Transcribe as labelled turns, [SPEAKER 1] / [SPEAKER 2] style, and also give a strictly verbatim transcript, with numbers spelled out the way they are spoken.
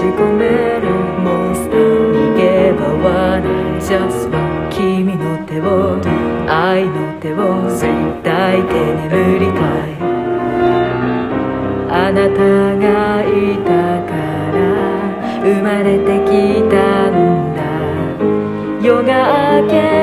[SPEAKER 1] じ込めるモンスター逃げ場はない Just one 君の手を愛の手を抱いて眠りたいあなたがいたから生まれてきたんだ夜が明け